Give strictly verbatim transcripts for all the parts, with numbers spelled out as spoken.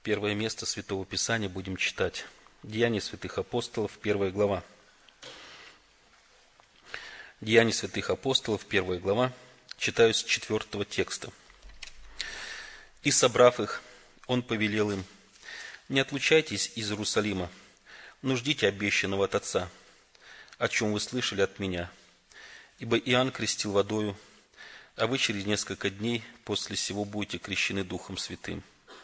Первое место Святого Писания будем читать. Деяния святых апостолов, первая глава. Деяния святых апостолов, первая глава. Читаю с четвертого текста. «И, собрав их, он повелел им: не отлучайтесь из Иерусалима, но ждите обещанного от Отца, о чем вы слышали от меня. Ибо Иоанн крестил водою, а вы через несколько дней после сего будете крещены Духом Святым».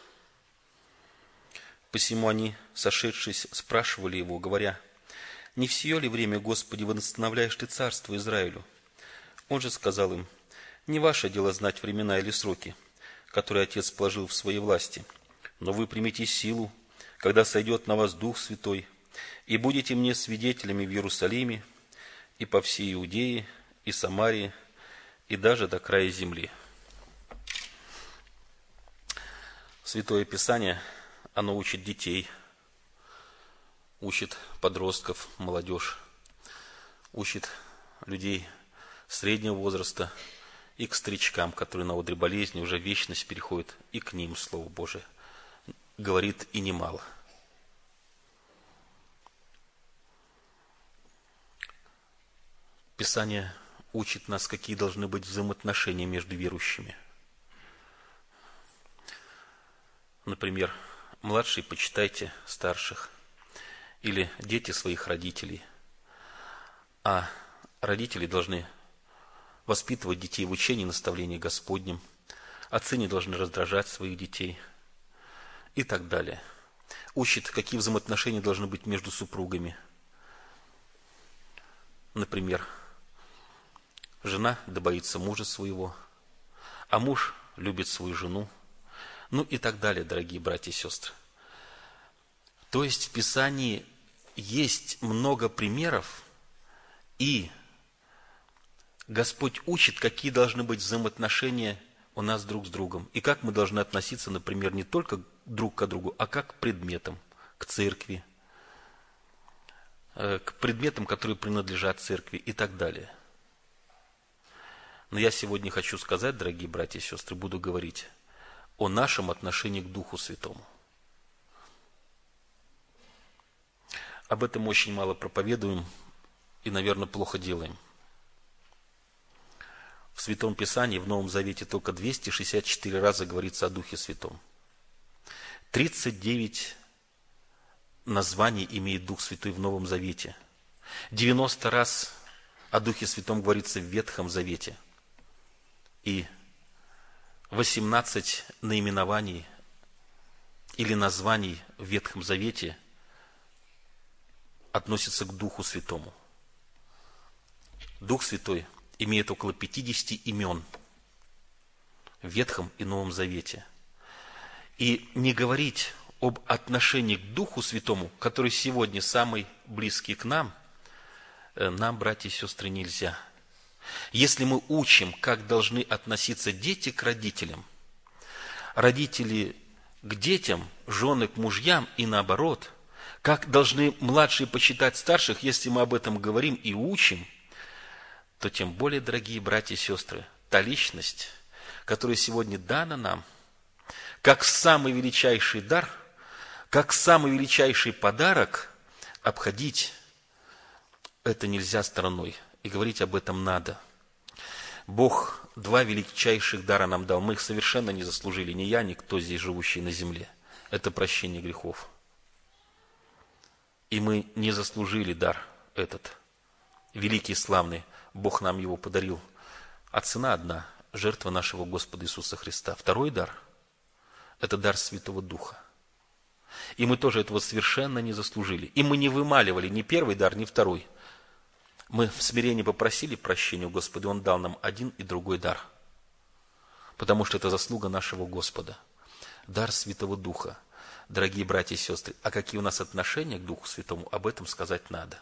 Посему они, сошедшись, спрашивали его, говоря: «Не в сие ли время, Господи, восстановляешь ты царство Израилю?» Он же сказал им: «Не ваше дело знать времена или сроки, которые Отец положил в своей власти, но вы примите силу, когда сойдет на вас Дух Святой, и будете мне свидетелями в Иерусалиме и по всей Иудее и Самарии, и даже до края земли». Святое Писание, оно учит детей, учит подростков, молодежь, учит людей среднего возраста и к старичкам, которые на одре болезни уже в вечность переходят, и к ним Слово Божие говорит и немало. Писание учит нас, какие должны быть взаимоотношения между верующими. Например, младшие почитайте старших, или дети своих родителей, а родители должны воспитывать детей в учении и наставлении Господнем, отцы не должны раздражать своих детей и так далее. Учит, какие взаимоотношения должны быть между супругами. Например, жена да боится мужа своего, а муж любит свою жену, ну и так далее, дорогие братья и сестры. То есть в Писании есть много примеров, и Господь учит, какие должны быть взаимоотношения у нас друг с другом, и как мы должны относиться, например, не только друг к другу, а как к предметам, к церкви, к предметам, которые принадлежат церкви и так далее. Но я сегодня хочу сказать, дорогие братья и сестры, буду говорить о нашем отношении к Духу Святому. Об этом очень мало проповедуем и, наверное, плохо делаем. В Святом Писании, в Новом Завете, только двести шестьдесят четыре раза говорится о Духе Святом. тридцать девять названий имеет Дух Святой в Новом Завете. девяносто раз о Духе Святом говорится в Ветхом Завете. И восемнадцать наименований или названий в Ветхом Завете относятся к Духу Святому. Дух Святой имеет около пятидесяти имен в Ветхом и Новом Завете. И не говорить об отношении к Духу Святому, который сегодня самый близкий к нам, нам, братья и сестры, нельзя. Если мы учим, как должны относиться дети к родителям, родители к детям, жены к мужьям и наоборот, как должны младшие почитать старших, если мы об этом говорим и учим, то тем более, дорогие братья и сестры, та личность, которая сегодня дана нам, как самый величайший дар, как самый величайший подарок, обходить это нельзя стороной. И говорить об этом надо. Бог два величайших дара нам дал. Мы их совершенно не заслужили. Ни я, ни кто здесь живущий на земле. Это прощение грехов. И мы не заслужили дар этот. Великий и славный. Бог нам его подарил. А цена одна. Жертва нашего Господа Иисуса Христа. Второй дар – это дар Святого Духа. И мы тоже этого совершенно не заслужили. И мы не вымаливали ни первый дар, ни второй. Мы в смирении попросили прощения у Господа, и Он дал нам один и другой дар. Потому что это заслуга нашего Господа. Дар Святого Духа. Дорогие братья и сестры, а какие у нас отношения к Духу Святому, об этом сказать надо.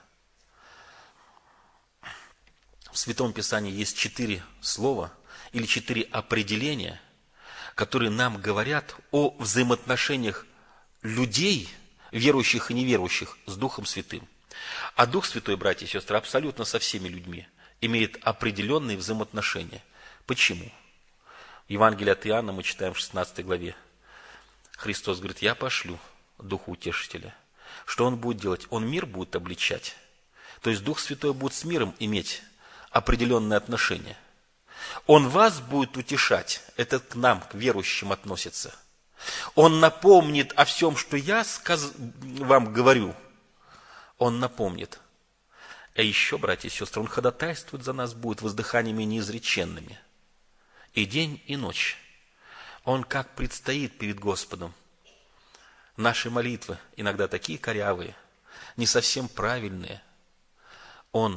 В Святом Писании есть четыре слова или четыре определения, которые нам говорят о взаимоотношениях людей, верующих и неверующих, с Духом Святым. А Дух Святой, братья и сестры, абсолютно со всеми людьми имеет определенные взаимоотношения. Почему? В Евангелии от Иоанна мы читаем в шестнадцатой главе. Христос говорит, я пошлю Духа Утешителя. Что Он будет делать? Он мир будет обличать. То есть Дух Святой будет с миром иметь определенные отношения. Он вас будет утешать. Это к нам, к верующим относится. Он напомнит о всем, что я сказ... вам говорю. Он напомнит. А еще, братья и сестры, Он ходатайствует за нас будет воздыханиями неизреченными. И день, и ночь. Он как предстоит перед Господом. Наши молитвы иногда такие корявые, не совсем правильные. Он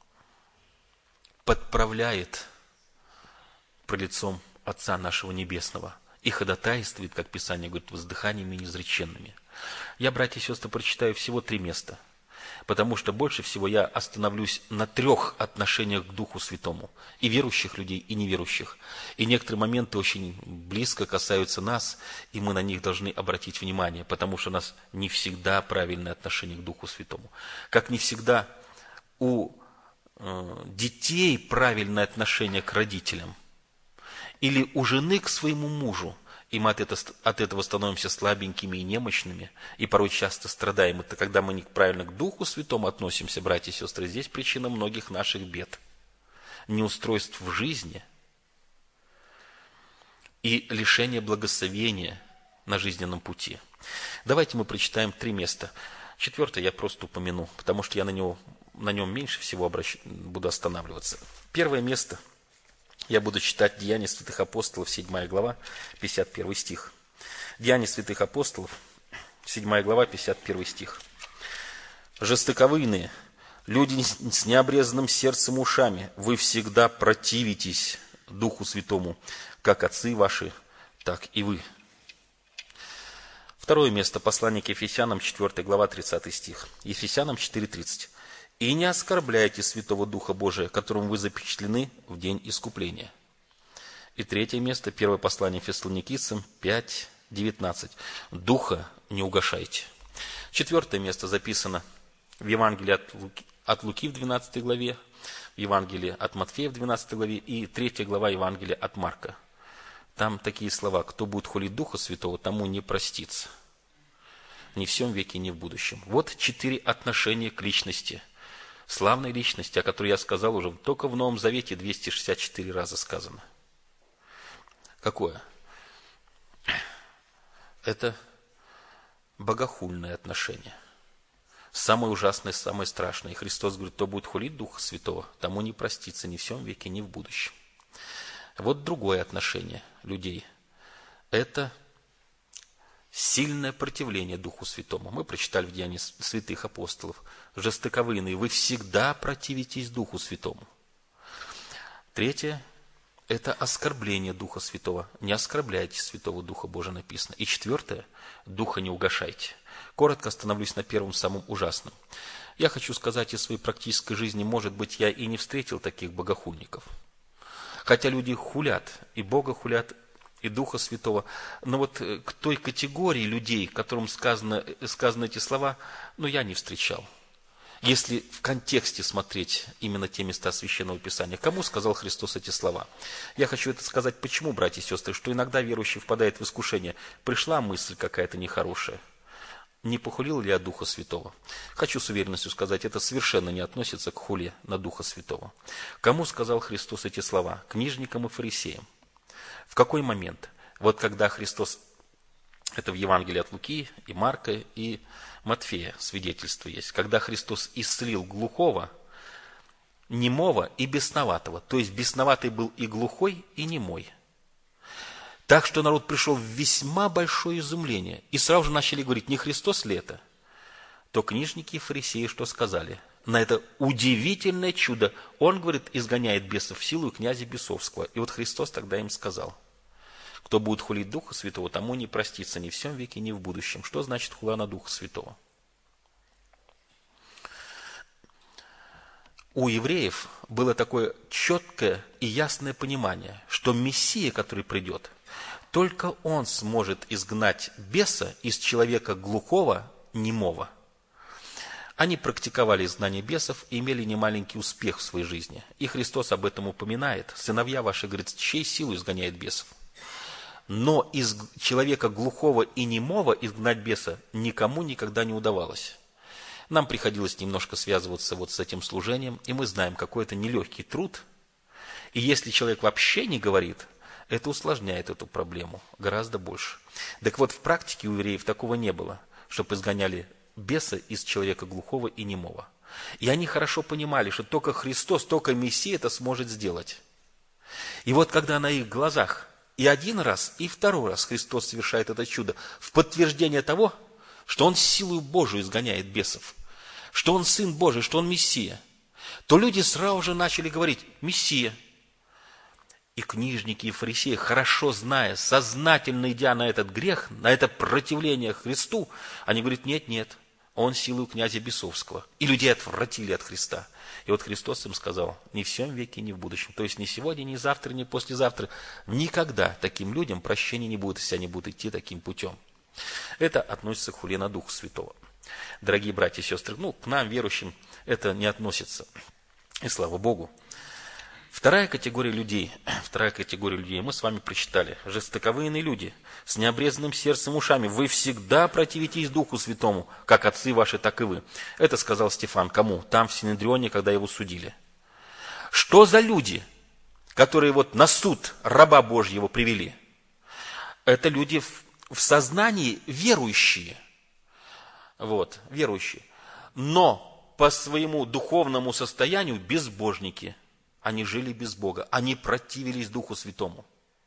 подправляет пред лицом Отца нашего Небесного и ходатайствует, как Писание говорит, воздыханиями неизреченными. Я, братья и сестры, прочитаю всего три места, потому что больше всего я остановлюсь на трех отношениях к Духу Святому, и верующих людей, и неверующих. И некоторые моменты очень близко касаются нас, и мы на них должны обратить внимание, потому что у нас не всегда правильное отношение к Духу Святому. Как не всегда у э, детей правильное отношение к родителям, или у жены к своему мужу, и мы от этого, от этого становимся слабенькими и немощными, и порой часто страдаем. Это когда мы неправильно к Духу Святому относимся, братья и сестры, здесь причина многих наших бед, неустройств в жизни и лишения благословения на жизненном пути. Давайте мы прочитаем три места. Четвертое я просто упомяну, потому что я на, него, на нем меньше всего обращ... буду останавливаться. Первое место – я буду читать Деяния святых апостолов, седьмая глава, пятьдесят первый стих. Деяния святых апостолов, седьмая глава, пятьдесят первый стих. «Жестоковыйные, люди с необрезанным сердцем и ушами, вы всегда противитесь Духу Святому, как отцы ваши, так и вы». Второе место, послание к Ефесянам, четвёртая глава, тридцатый стих. Ефесянам четыре тридцать. «И не оскорбляйте Святого Духа Божия, которым вы запечатлены в день искупления». И третье место, первое послание Фессалоникийцам, пять девятнадцать. «Духа не угашайте». Четвертое место записано в Евангелии от Луки, от Луки в двенадцатой главе, в Евангелии от Матфея в двенадцатой главе и третья глава Евангелия от Марка. Там такие слова: «Кто будет хулить Духа Святого, тому не простится. Ни в сем веке, ни в будущем». Вот четыре отношения к личности. Славной личности, о которой я сказал уже, только в Новом Завете двести шестьдесят четыре раза сказано. Какое? Это богохульное отношение. Самое ужасное, самое страшное. И Христос говорит, кто будет хулить Духа Святого, тому не простится ни в сем веке, ни в будущем. Вот другое отношение людей. Это сильное противление Духу Святому. Мы прочитали в Деянии святых апостолов. Жестоковыйные, вы всегда противитесь Духу Святому. Третье – это оскорбление Духа Святого. Не оскорбляйте Святого Духа Божия, написано. И четвертое – Духа не угашайте. Коротко остановлюсь на первом, самом ужасном. Я хочу сказать из своей практической жизни, может быть, я и не встретил таких богохульников. Хотя люди хулят, и Бога хулят, и Духа Святого. Но вот к той категории людей, которым сказано, сказаны эти слова, ну, я не встречал. Если в контексте смотреть именно те места Священного Писания, кому сказал Христос эти слова? Я хочу это сказать, почему, братья и сестры, что иногда верующий впадает в искушение. Пришла мысль какая-то нехорошая. Не похулил ли я Духа Святого? Хочу с уверенностью сказать, это совершенно не относится к хуле на Духа Святого. Кому сказал Христос эти слова? Книжникам и фарисеям. В какой момент? Вот когда Христос, это в Евангелии от Луки, и Марка, и Матфея свидетельство есть, когда Христос исцелил глухого, немого и бесноватого. То есть бесноватый был и глухой, и немой. Так что народ пришел в весьма большое изумление. И сразу же начали говорить, не Христос ли это? То книжники и фарисеи что сказали? На это удивительное чудо. Он, говорит, изгоняет бесов в силу князя бесовского. И вот Христос тогда им сказал, кто будет хулить Духа Святого, тому не простится ни в сем веке, ни в будущем. Что значит хула на Духа Святого? У евреев было такое четкое и ясное понимание, что Мессия, который придет, только он сможет изгнать беса из человека глухого, немого. Они практиковали изгнание бесов и имели немаленький успех в своей жизни. И Христос об этом упоминает. Сыновья ваши, говорит, чьей силой изгоняет бесов? Но из человека глухого и немого изгнать беса никому никогда не удавалось. Нам приходилось немножко связываться вот с этим служением, и мы знаем, какой это нелегкий труд. И если человек вообще не говорит, это усложняет эту проблему гораздо больше. Так вот, в практике у евреев такого не было, чтобы изгоняли беса из человека глухого и немого. И они хорошо понимали, что только Христос, только Мессия это сможет сделать. И вот когда на их глазах и один раз, и второй раз Христос совершает это чудо в подтверждение того, что Он силою Божию изгоняет бесов, что Он Сын Божий, что Он Мессия, то люди сразу же начали говорить: Мессия. И книжники, и фарисеи, хорошо зная, сознательно идя на этот грех, на это противление Христу, они говорят: нет, нет, Он силою князя бесовского. И людей отвратили от Христа. И вот Христос им сказал: ни в всем веке, ни в будущем. То есть ни сегодня, ни завтра, ни послезавтра. Никогда таким людям прощения не будет, если они будут идти таким путем. Это относится к хуле на Духа Святого. Дорогие братья и сестры, ну, к нам, верующим, это не относится. И слава Богу. Вторая категория людей, вторая категория людей, мы с вами прочитали. Жестоковыйные люди, с необрезанным сердцем и ушами, вы всегда противитесь Духу Святому, как отцы ваши, так и вы. Это сказал Стефан. Кому? Там, в Синедрионе, когда его судили. Что за люди, которые вот на суд раба Божьего привели? Это люди в, в сознании верующие. Вот, верующие. Но по своему духовному состоянию безбожники. Они жили без Бога, они противились Духу Святому.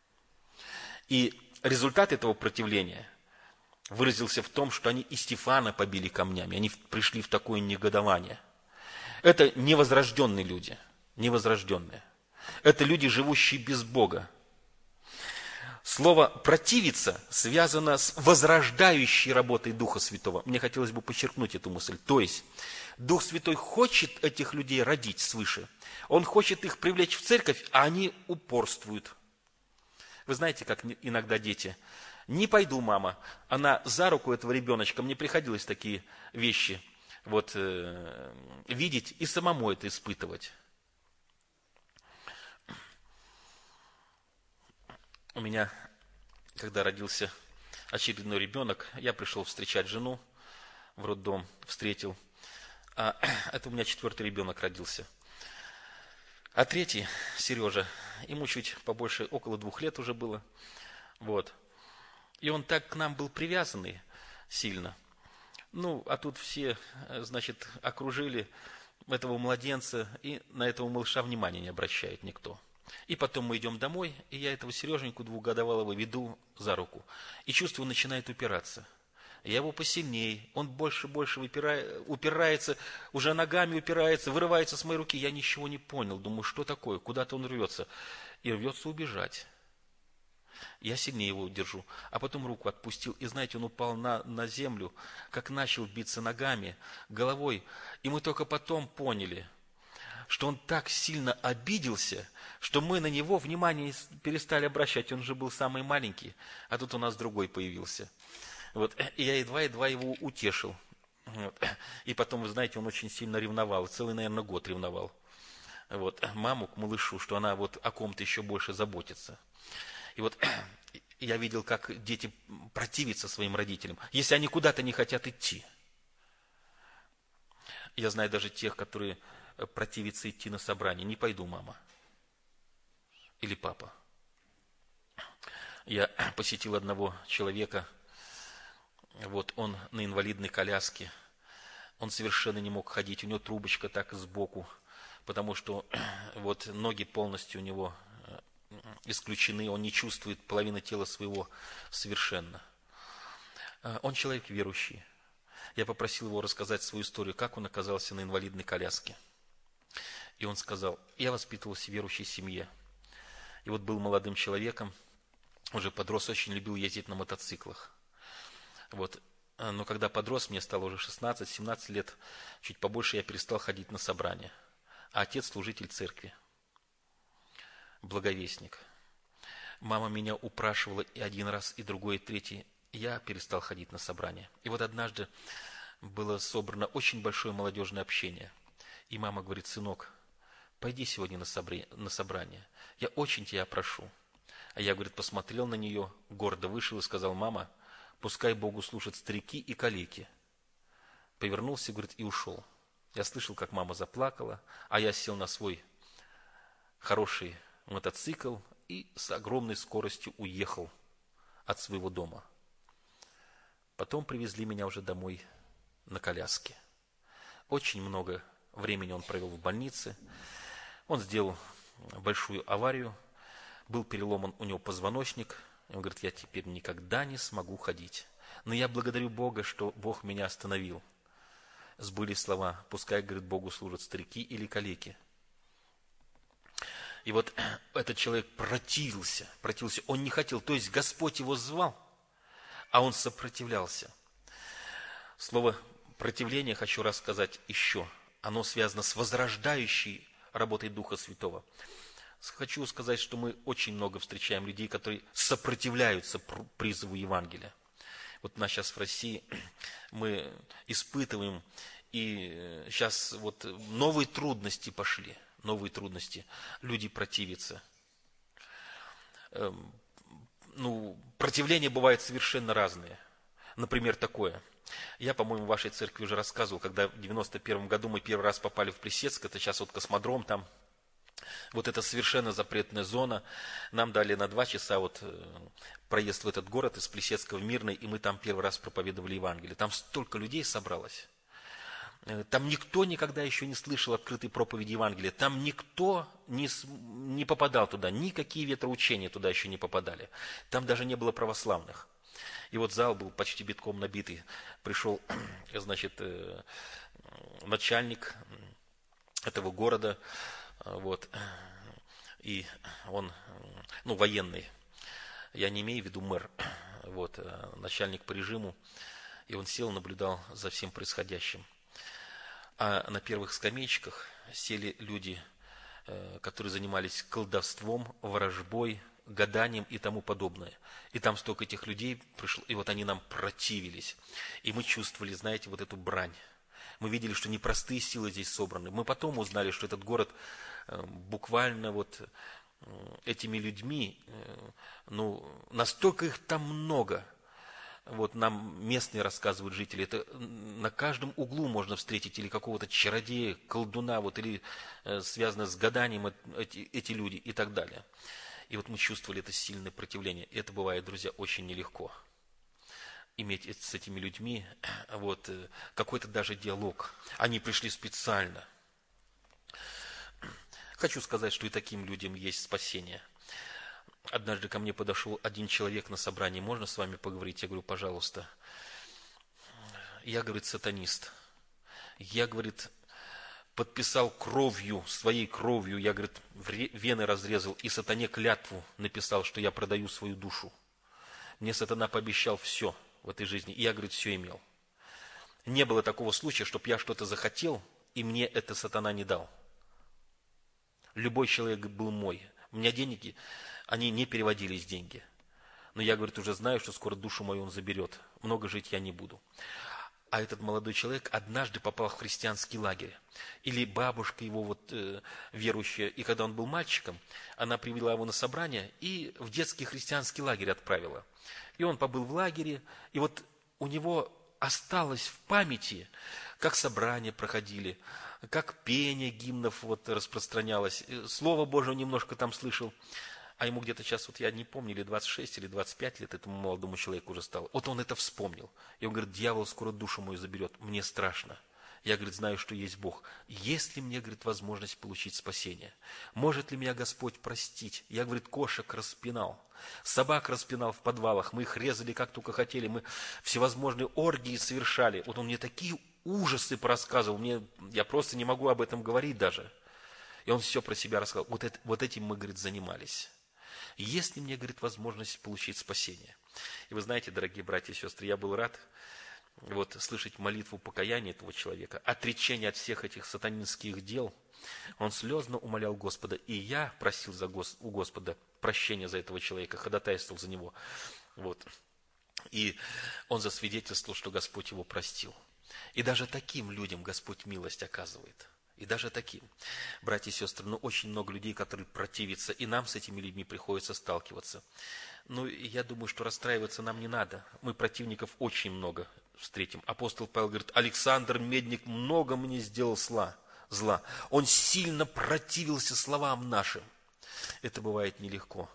И результат этого противления выразился в том, что они и Стефана побили камнями, они пришли в такое негодование. Это невозрожденные люди, невозрожденные. Это люди, живущие без Бога. Слово «противиться» связано с возрождающей работой Духа Святого. Мне хотелось бы подчеркнуть эту мысль. То есть, Дух Святой хочет этих людей родить свыше. Он хочет их привлечь в церковь, а они упорствуют. Вы знаете, как иногда дети: не пойду, мама. Она за руку этого ребеночка, мне приходилось такие вещи вот, э, видеть и самому это испытывать. У меня, когда родился очередной ребенок, я пришел встречать жену в роддом, встретил. А, это у меня четвертый ребенок родился. А третий, Сережа, ему чуть побольше, около двух лет уже было. Вот. И он так к нам был привязанный сильно. Ну, а тут все, значит, окружили этого младенца, и на этого малыша внимания не обращает никто. И потом мы идем домой, и я этого Сереженьку двухгодовалого веду за руку. И чувствую, начинает упираться. Я его посильнее, он больше и больше выпирает, упирается, уже ногами упирается, вырывается с моей руки. Я ничего не понял, думаю, что такое, куда-то он рвется. И рвется убежать. Я сильнее его держу, а потом руку отпустил. И знаете, он упал на, на землю, как начал биться ногами, головой. И мы только потом поняли, что он так сильно обиделся, что мы на него внимание перестали обращать. Он же был самый маленький, а тут у нас другой появился. Вот. И я едва-едва его утешил. Вот. И потом, вы знаете, он очень сильно ревновал. Целый, наверное, год ревновал. Вот. Маму к малышу, что она вот о ком-то еще больше заботится. И вот я видел, как дети противятся своим родителям, если они куда-то не хотят идти. Я знаю даже тех, которые противятся идти на собрание. Не пойду, мама. Или папа. Я посетил одного человека. Вот он на инвалидной коляске, он совершенно не мог ходить, у него трубочка так сбоку, потому что вот ноги полностью у него исключены, он не чувствует половины тела своего совершенно. Он человек верующий. Я попросил его рассказать свою историю, как он оказался на инвалидной коляске. И он сказал: я воспитывался в верующей семье. И вот был молодым человеком, уже подрос, очень любил ездить на мотоциклах. Вот. Но когда подрос, мне стало уже шестнадцать-семнадцать лет, чуть побольше, я перестал ходить на собрания. А отец служитель церкви, благовестник. Мама меня упрашивала и один раз, и другой, и третий. Я перестал ходить на собрания. И вот однажды было собрано очень большое молодежное общение. И мама говорит: сынок, пойди сегодня на собрание. Я очень тебя прошу. А я, говорит, посмотрел на нее, гордо вышел и сказал: мама, пускай Богу служат старики и калеки. Повернулся, говорит, и ушел. Я слышал, как мама заплакала, а я сел на свой хороший мотоцикл и с огромной скоростью уехал от своего дома. Потом привезли меня уже домой на коляске. Очень много времени он провел в больнице. Он сделал большую аварию, был переломан у него позвоночник. Он говорит: я теперь никогда не смогу ходить. Но я благодарю Бога, что Бог меня остановил. Сбылись слова: пускай, говорит, Богу служат старики или калеки. И вот этот человек противился, противился, он не хотел, то есть Господь его звал, а он сопротивлялся. Слово противление, хочу рассказать еще, оно связано с возрождающей работой Духа Святого. Хочу сказать, что мы очень много встречаем людей, которые сопротивляются призыву Евангелия. Вот у нас сейчас в России мы испытываем, и сейчас вот новые трудности пошли, новые трудности. Люди противятся. Ну, противления бывают совершенно разные. Например, такое. Я, по-моему, в вашей церкви уже рассказывал, когда в девяносто первом году мы первый раз попали в Плесецк, это сейчас вот космодром там, вот это совершенно запретная зона. Нам дали на два часа вот проезд в этот город из Плесецка в Мирный, и мы там первый раз проповедовали Евангелие. Там столько людей собралось. Там никто никогда еще не слышал открытой проповеди Евангелия. Там никто не, не попадал туда, никакие ветроучения туда еще не попадали. Там даже не было православных. И вот зал был почти битком набитый. Пришел, значит, начальник этого города, вот, и он, ну, военный, я не имею в виду мэр, вот, начальник по режиму, и он сел, наблюдал за всем происходящим. А на первых скамеечках сели люди, которые занимались колдовством, ворожбой, гаданием и тому подобное. И там столько этих людей пришло, и вот они нам противились. И мы чувствовали, знаете, вот эту брань. Мы видели, что непростые силы здесь собраны. Мы потом узнали, что этот город буквально вот этими людьми, ну, настолько их там много. Вот нам местные рассказывают жители, это на каждом углу можно встретить или какого-то чародея, колдуна, вот, или э, связано с гаданием эти, эти люди и так далее. И вот мы чувствовали это сильное противление. И это бывает, друзья, очень нелегко. Иметь с этими людьми вот, какой-то даже диалог. Они пришли специально. Хочу сказать, что и таким людям есть спасение. Однажды ко мне подошел один человек на собрании: можно с вами поговорить? Я говорю: пожалуйста. Я, говорит, сатанист. Я, говорит, подписал кровью, своей кровью, я, говорит, вены разрезал и сатане клятву написал, что я продаю свою душу. Мне сатана пообещал все в этой жизни, и я, говорит, все имел. Не было такого случая, чтобы я что-то захотел, и мне это сатана не дал. Любой человек был мой. У меня деньги, они не переводились, деньги. Но я, говорит, уже знаю, что скоро душу мою он заберет. Много жить я не буду. А этот молодой человек однажды попал в христианский лагерь. Или бабушка его вот э, верующая, и когда он был мальчиком, она привела его на собрание и в детский христианский лагерь отправила. И он побыл в лагере, и вот у него осталось в памяти, как собрания проходили, как пение гимнов вот распространялось. Слово Божие немножко там слышал. А ему где-то сейчас, вот я не помню, или двадцать шесть, или двадцать пять лет этому молодому человеку уже стало. Вот он это вспомнил. И он говорит: дьявол скоро душу мою заберет, мне страшно. Я, говорит, знаю, что есть Бог. Есть ли мне, говорит, возможность получить спасение? Может ли меня Господь простить? Я, говорит, кошек распинал, собак распинал в подвалах, мы их резали как только хотели, мы всевозможные оргии совершали. Вот он мне такие ужасы порассказывал, мне, я просто не могу об этом говорить даже. И он все про себя рассказал. Вот, это, вот этим мы, говорит, занимались. Есть ли мне, говорит, возможность получить спасение? И вы знаете, дорогие братья и сестры, я был рад вот, слышать молитву покаяния этого человека, отречение от всех этих сатанинских дел. Он слезно умолял Господа, и я просил за Гос, у Господа прощения за этого человека, ходатайствовал за него. Вот. И он засвидетельствовал, что Господь его простил. И даже таким людям Господь милость оказывает. И даже таким, братья и сестры, ну, очень много людей, которые противятся, и нам с этими людьми приходится сталкиваться. Ну, я думаю, что расстраиваться нам не надо. Мы противников очень много встретим. Апостол Павел говорит: Александр Медник много мне сделал зла. зла. Он сильно противился словам нашим. Это бывает нелегко.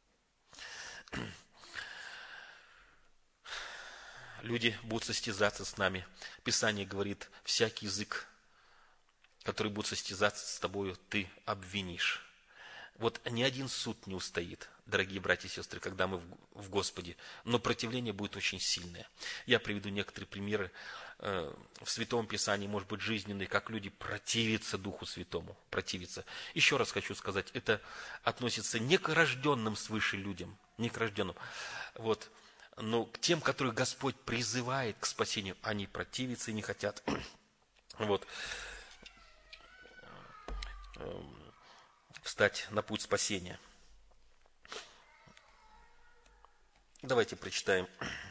Люди будут состязаться с нами. Писание говорит: всякий язык, который будет состязаться с тобою, ты обвинишь. Вот ни один суд не устоит, дорогие братья и сестры, когда мы в Господе, но противление будет очень сильное. Я приведу некоторые примеры э, в Святом Писании, может быть, жизненные, как люди противятся Духу Святому, противятся. Еще раз хочу сказать, это относится не к рожденным свыше людям, не к рожденным, вот, но к тем, которых Господь призывает к спасению, они противятся и не хотят. Вот. Встать на путь спасения. Давайте прочитаем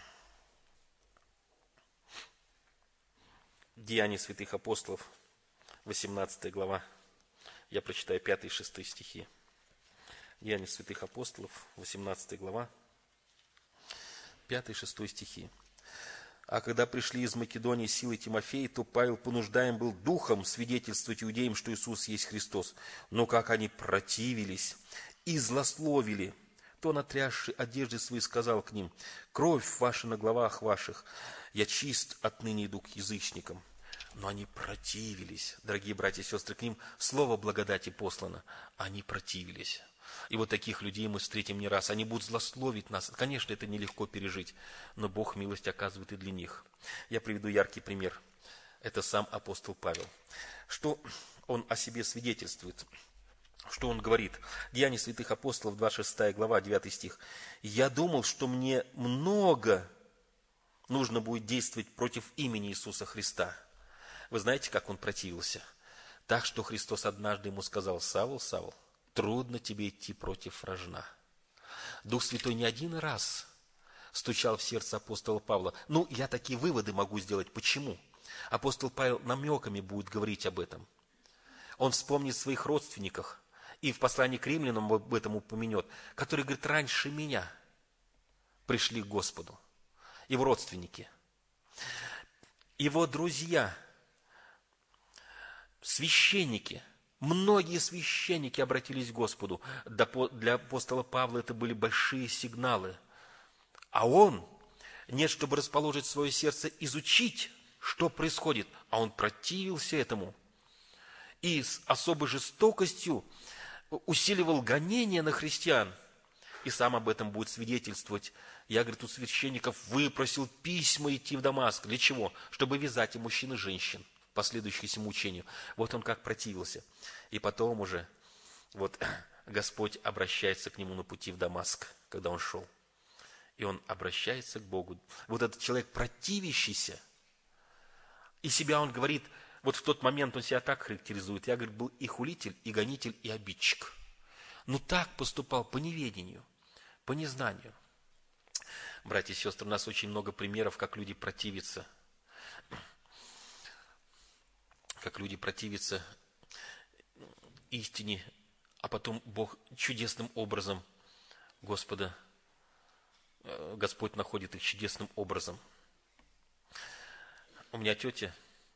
Деяния святых апостолов, восемнадцатая глава. Я прочитаю пятый и шестой стихи. Деяния святых апостолов, восемнадцатая глава, пятый и шестой стихи. А когда пришли из Македонии силы Тимофея, то Павел понуждаем был духом свидетельствовать иудеям, что Иисус есть Христос. Но как они противились и злословили, то он, отрясши одежды свои, сказал к ним: кровь ваша на головах ваших, я чист, отныне иду к язычникам. Но они противились, дорогие братья и сестры, к ним слово благодати послано. Они противились. И вот таких людей мы встретим не раз. Они будут злословить нас. Конечно, это нелегко пережить, но Бог милость оказывает и для них. Я приведу яркий пример. Это сам апостол Павел. Что он о себе свидетельствует? Что он говорит? Деяния святых апостолов, двадцать шестая глава, девятый стих. «Я думал, что мне много нужно будет действовать против имени Иисуса Христа». Вы знаете, как он противился? Так что Христос однажды ему сказал: «Савл, Савл, трудно тебе идти против рожна». Дух Святой не один раз стучал в сердце апостола Павла. Ну, я такие выводы могу сделать. Почему? Апостол Павел намеками будет говорить об этом. Он вспомнит своих родственниках, и в послании к римлянам об этом упомянет, которые, говорит, раньше меня пришли к Господу. Его родственники, его друзья, священники. Многие священники обратились к Господу. Для апостола Павла это были большие сигналы. А он, нет, чтобы расположить свое сердце, изучить, что происходит, а он противился этому. И с особой жестокостью усиливал гонения на христиан. И сам об этом будет свидетельствовать. Я, говорит, у священников выпросил письма идти в Дамаск. Для чего? Чтобы вязать и мужчин, и женщин, последующих всему учению. Вот он как противился. И потом уже вот Господь обращается к нему на пути в Дамаск, когда он шел. И он обращается к Богу. Вот этот человек, противящийся, и себя он говорит, вот в тот момент он себя так характеризует. Я, говорит, был и хулитель, и гонитель, и обидчик. Но так поступал по неведению, по незнанию. Братья и сестры, у нас очень много примеров, как люди противятся. Как люди противятся истине, а потом Бог чудесным образом, Господа, Господь находит их чудесным образом. У меня тетя,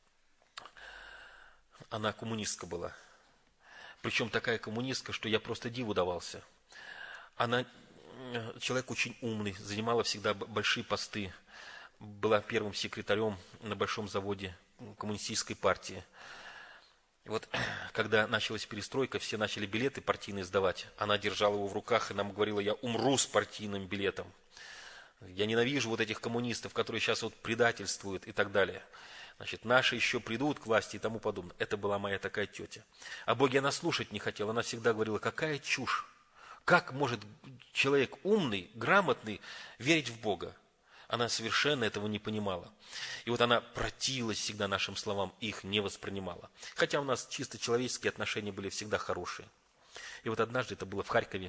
она коммунистка была. Причем такая коммунистка, что я просто диву давался. Она человек очень умный, занимала всегда большие посты, была первым секретарем на большом заводе коммунистической партии. И вот, когда началась перестройка, все начали билеты партийные сдавать. Она держала его в руках и нам говорила: я умру с партийным билетом. Я ненавижу вот этих коммунистов, которые сейчас вот предательствуют и так далее. Значит, наши еще придут к власти и тому подобное. Это была моя такая тетя. О Боге она слушать не хотела. Она всегда говорила: какая чушь. Как может человек умный, грамотный верить в Бога? Она совершенно этого не понимала. И вот она противилась всегда нашим словам, их не воспринимала. Хотя у нас чисто человеческие отношения были всегда хорошие. И вот однажды, это было в Харькове,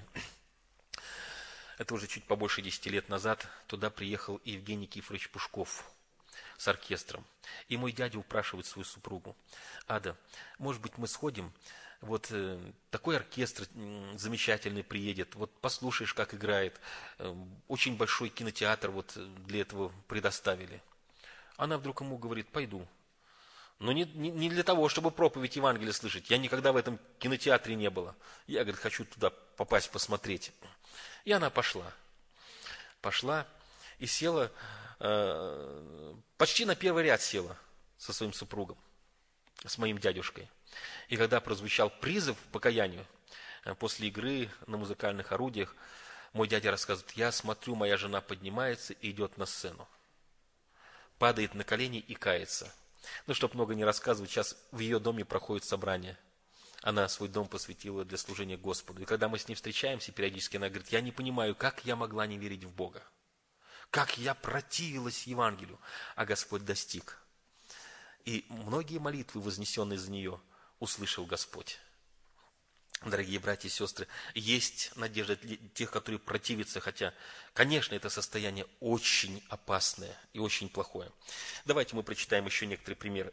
это уже чуть побольше десяти лет назад, туда приехал Евгений Кифорович Пушков. с оркестром. И мой дядя упрашивает свою супругу: Ада, может быть, мы сходим, вот э, такой оркестр м, замечательный приедет, вот послушаешь, как играет, э, очень большой кинотеатр вот для этого предоставили. Она вдруг ему говорит: пойду. Но не, не, не для того, чтобы проповедь Евангелия слышать. Я никогда в этом кинотеатре не была. Я, говорит, хочу туда попасть, посмотреть. И она пошла. Пошла и села, э, почти на первый ряд села со своим супругом, с моим дядюшкой. И когда прозвучал призыв к покаянию, э, после игры на музыкальных орудиях, мой дядя рассказывает: я смотрю, моя жена поднимается и идет на сцену. Падает на колени и кается. Ну, чтобы много не рассказывать, сейчас в ее доме проходит собрание. Она свой дом посвятила для служения Господу. И когда мы с ней встречаемся периодически, она говорит: я не понимаю, как я могла не верить в Бога. Как я противилась Евангелию, а Господь достиг. И многие молитвы, вознесенные за нее, услышал Господь. Дорогие братья и сестры, есть надежда для тех, которые противятся, хотя, конечно, это состояние очень опасное и очень плохое. Давайте мы прочитаем еще некоторые примеры.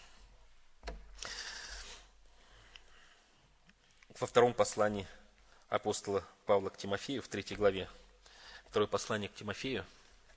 Во втором послании апостола Павла к Тимофею, в третьей главе, второе послание к Тимофею,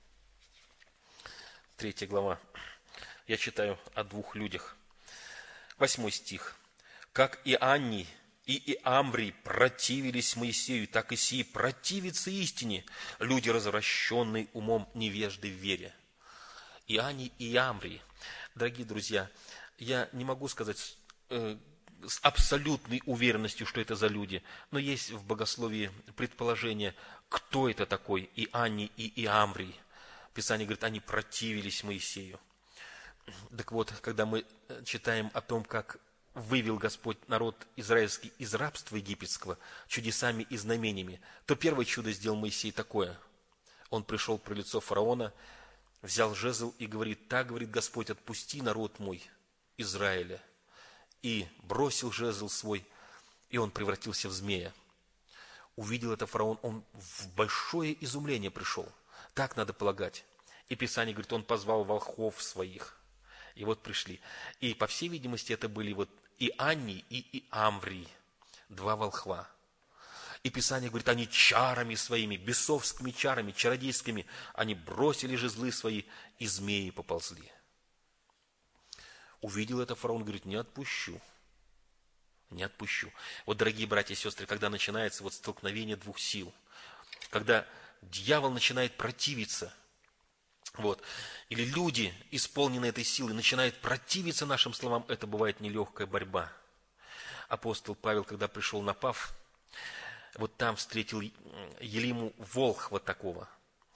третья глава, я читаю о двух людях. Восьмой стих. «Как и Анни, и Иамврий противились Моисею, так и сии противятся истине, люди, развращенные умом, невежды в вере». Ианни и Иамврий. Дорогие друзья, я не могу сказать э, с абсолютной уверенностью, что это за люди, но есть в богословии предположение, кто это такой Ианни и Иамврий. Писание говорит, они противились Моисею. Так вот, когда мы читаем о том, как вывел Господь народ израильский из рабства египетского чудесами и знамениями, то первое чудо сделал Моисей такое. Он пришел при лицо фараона, взял жезл и говорит: так, говорит Господь, отпусти народ мой, Израиля. И бросил жезл свой, и он превратился в змея. Увидел это фараон, он в большое изумление пришел. Так надо полагать. И Писание говорит, он позвал волхвов своих. И вот пришли. И, по всей видимости, это были вот и Анни, и Иамврий, два волхва. И Писание говорит, они чарами своими, бесовскими чарами, чародейскими, они бросили жезлы свои, и змеи поползли. Увидел это фараон, говорит, не отпущу. Не отпущу. Вот, дорогие братья и сестры, когда начинается вот столкновение двух сил, когда дьявол начинает противиться, вот, или люди, исполненные этой силой, начинают противиться нашим словам, это бывает нелегкая борьба. Апостол Павел, когда пришел на Паф, вот там встретил Елиму волхва такого.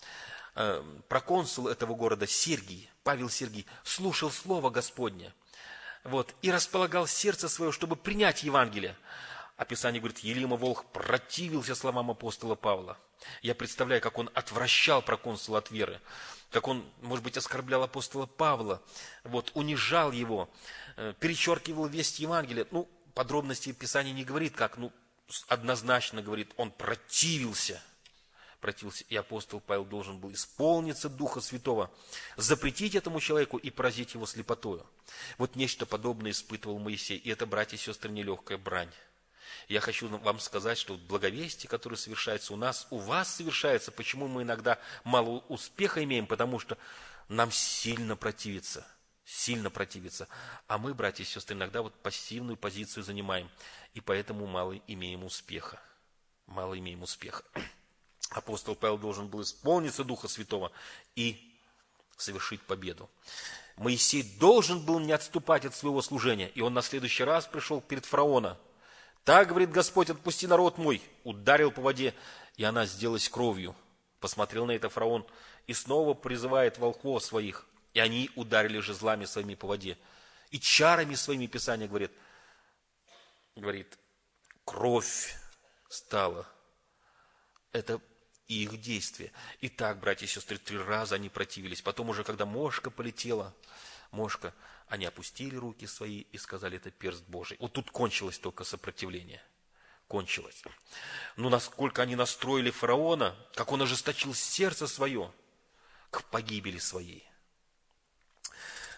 Проконсул этого города Сергий, Павел Сергий, слушал слово Господне, вот, и располагал сердце свое, чтобы принять Евангелие. А Писание говорит, Елима волх противился словам апостола Павла. Я представляю, как он отвращал проконсула от веры, как он, может быть, оскорблял апостола Павла, вот, унижал его, перечеркивал весть Евангелия. Ну, подробности Писание не говорит, как, ну, однозначно говорит, он противился. Противился. И апостол Павел должен был исполниться Духа Святого, запретить этому человеку и поразить его слепотою. Вот нечто подобное испытывал Моисей. И это, братья и сестры, нелегкая брань. Я хочу вам сказать, что благовестие, которое совершается у нас, у вас совершается. Почему мы иногда мало успеха имеем? Потому что нам сильно противится. Сильно противится. А мы, братья и сестры, иногда вот пассивную позицию занимаем. И поэтому мало имеем успеха. Мало имеем успеха. Апостол Павел должен был исполниться Духа Святого и совершить победу. Моисей должен был не отступать от своего служения. И он на следующий раз пришел перед фараона. Так, говорит Господь, отпусти народ мой. Ударил по воде, и она сделалась кровью. Посмотрел на это фараон и снова призывает волхвов своих. И они ударили жезлами своими по воде. И чарами своими, Писание говорит, говорит, кровь стала. Это их действие. Итак, братья и сестры, три раза они противились. Потом уже, когда мошка полетела, мошка, они опустили руки свои и сказали, это перст Божий. Вот тут кончилось только сопротивление. Кончилось. Но насколько они настроили фараона, как он ожесточил сердце свое к погибели своей.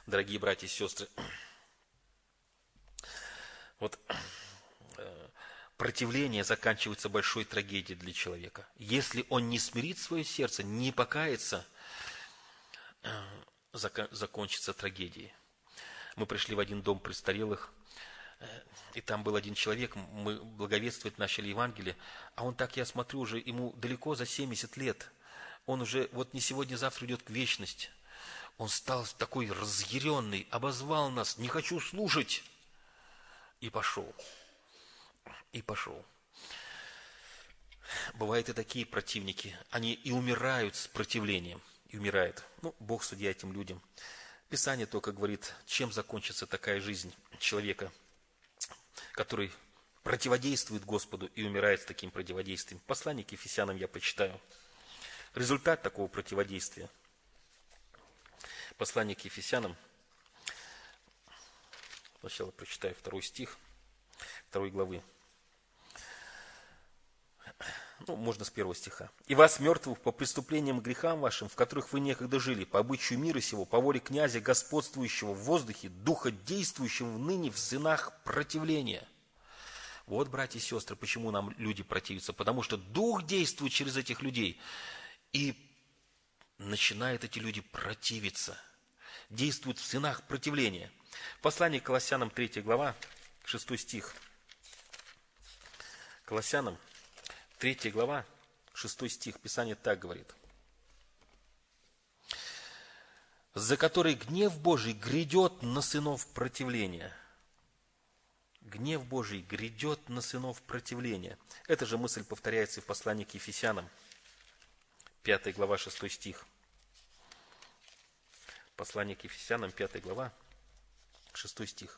Дорогие братья и сестры, вот противление заканчивается большой трагедией для человека. Если он не смирит свое сердце, не покается, закончится трагедией. Мы пришли в один дом престарелых, и там был один человек, мы благовествовать начали Евангелие, а он так, я смотрю, уже ему далеко за семьдесят лет. Он уже вот не сегодня, завтра идет к вечности. Он стал такой разъяренный, обозвал нас, не хочу слушать. И пошел. И пошел. Бывают и такие противники, они и умирают с противлением. И умирают. Ну, Бог судья этим людям. Писание только говорит, чем закончится такая жизнь человека, который противодействует Господу и умирает с таким противодействием. Послание к Ефесянам я почитаю. Результат такого противодействия. Послание к Ефесянам. Сначала прочитаю второй стих, второй главы. Ну, можно с первого стиха. «И вас, мертвых, по преступлениям и грехам вашим, в которых вы некогда жили, по обычаю мира сего, по воле князя, господствующего в воздухе, духа, действующего ныне в сынах противления». Вот, братья и сестры, почему нам люди противятся. Потому что дух действует через этих людей. И начинают эти люди противиться. Действуют в сынах противления. Послание к Колоссянам, третья глава, шестой стих. Колоссянам, третья глава, шестой стих. Писание так говорит. «За который гнев Божий грядет на сынов противления». Гнев Божий грядет на сынов противления. Эта же мысль повторяется и в послании к Ефесянам, пятая глава, шестой стих. Послание к Ефесянам, пятая глава, шестой стих.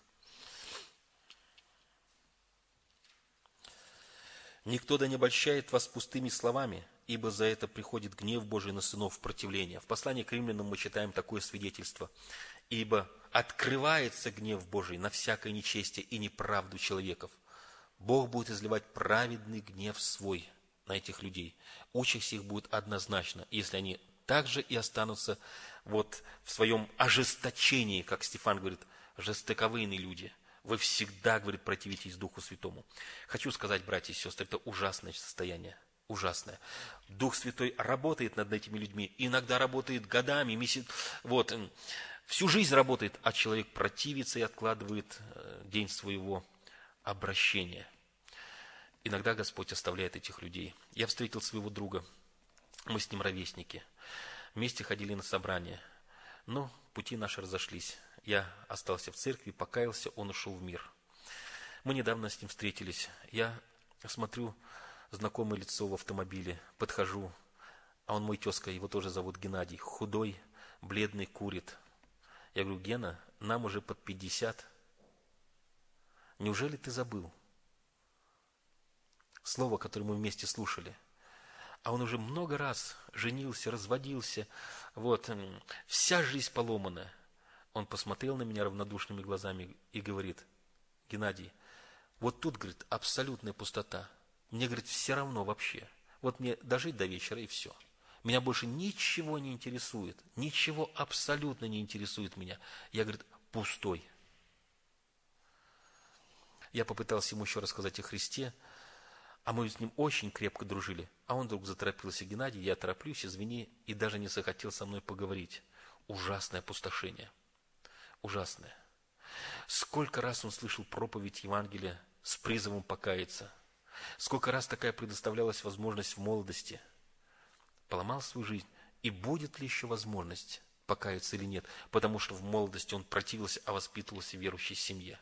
«Никто да не обольщает вас пустыми словами, ибо за это приходит гнев Божий на сынов противления». В послании к римлянам мы читаем такое свидетельство. «Ибо открывается гнев Божий на всякое нечестие и неправду человеков. Бог будет изливать праведный гнев свой на этих людей. Участь их будет однозначно, если они также и останутся вот в своем ожесточении, как Стефан говорит, жестоковыйные люди. Вы всегда, говорит, противитесь Духу Святому». Хочу сказать, братья и сестры, это ужасное состояние. Ужасное. Дух Святой работает над этими людьми. Иногда работает годами, месяц, вот, всю жизнь работает, а человек противится и откладывает день своего обращения. Иногда Господь оставляет этих людей. Я встретил своего друга. Мы с ним ровесники. Вместе ходили на собрания. Но пути наши разошлись. Я остался в церкви, покаялся, он ушел в мир. Мы недавно с ним встретились. Я смотрю, знакомое лицо в автомобиле, подхожу, а он мой тезка, его тоже зовут Геннадий, худой, бледный, курит. Я говорю: Гена, нам уже под пятьдесят. Неужели ты забыл слово, которое мы вместе слушали? А он уже много раз женился, разводился, вот, вся жизнь поломанная. Он посмотрел на меня равнодушными глазами и говорит: Геннадий, вот тут, говорит, абсолютная пустота. Мне, говорит, все равно вообще. Вот мне дожить до вечера и все. Меня больше ничего не интересует. Ничего абсолютно не интересует меня. Я, говорит, пустой. Я попытался ему еще рассказать о Христе, а мы с ним очень крепко дружили. А он вдруг заторопился: Геннадий, я тороплюсь, извини, и даже не захотел со мной поговорить. Ужасное опустошение. Ужасное. Сколько раз он слышал проповедь Евангелия с призывом покаяться. Сколько раз такая предоставлялась возможность в молодости. Поломал свою жизнь. И будет ли еще возможность покаяться или нет? Потому что в молодости он противился, а воспитывался в верующей семье.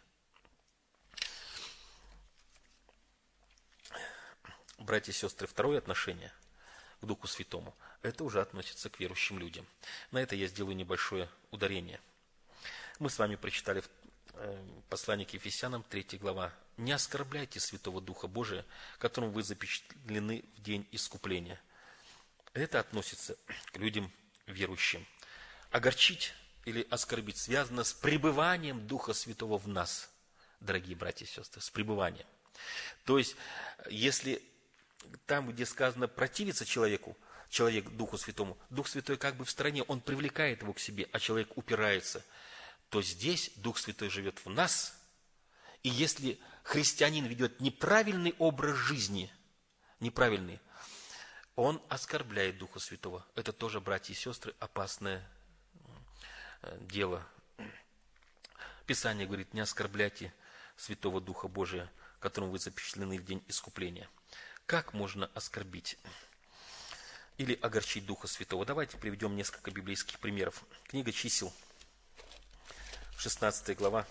Братья и сестры, второе отношение к Духу Святому, это уже относится к верующим людям. На это я сделаю небольшое ударение. Мы с вами прочитали в послании к Ефесянам, третья глава. «Не оскорбляйте Святого Духа Божия, которым вы запечатлены в день искупления». Это относится к людям верующим. Огорчить или оскорбить связано с пребыванием Духа Святого в нас, дорогие братья и сестры, с пребыванием. То есть, если там, где сказано противиться человеку, человек Духу Святому, Дух Святой как бы в стороне, он привлекает его к себе, а человек упирается. то здесь Дух Святой живет в нас. И если христианин ведет неправильный образ жизни, неправильный, он оскорбляет Духа Святого. Это тоже, братья и сестры, опасное дело. Писание говорит: не оскорбляйте Святого Духа Божия, которым вы запечатлены в день искупления. Как можно оскорбить или огорчить Духа Святого? Давайте приведем несколько библейских примеров. Книга Чисел, шестнадцатая глава.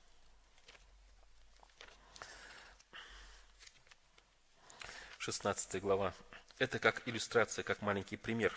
шестнадцатая глава. Это как иллюстрация, как маленький пример.